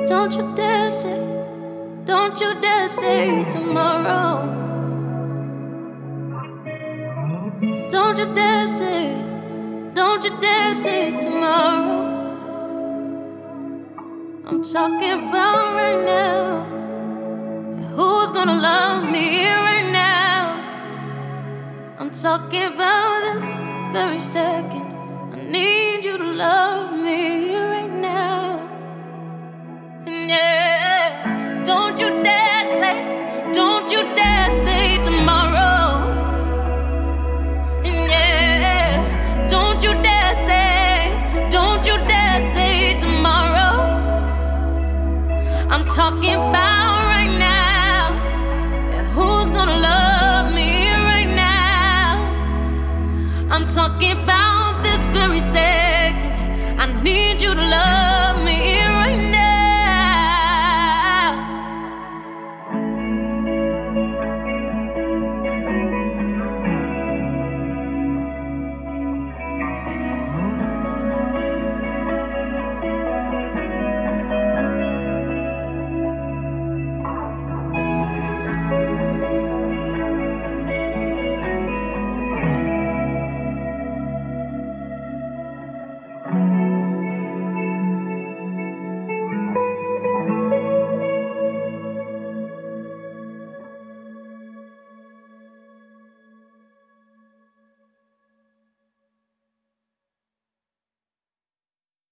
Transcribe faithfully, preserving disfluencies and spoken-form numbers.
Don't you dare say, don't you dare say tomorrow. Don't you dare say, don't you dare say tomorrow. I'm talking about right now. Who's gonna love me right now? I'm talking about this very second. I need you to love me right now. And yeah, don't you dare say, don't you dare say tomorrow. And yeah, don't you dare say, don't you dare say tomorrow. I'm talking about right now. Yeah, who's gonna love me right now? I'm talking about this very second. I need you to love